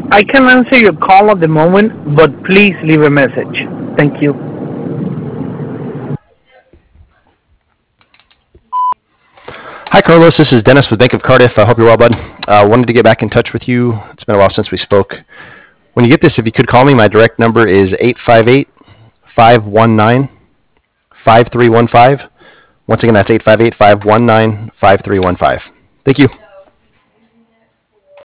I can answer your call at the moment, but please leave a message. Thank you. Hi, Carlos. This is Dennis with Bank of Cardiff. I hope you're well, bud. Wanted to get back in touch with you. It's been a while since we spoke. When you get this, if you could call me, my direct number is 858-519-5315. Once again, that's 858-519-5315. Thank you.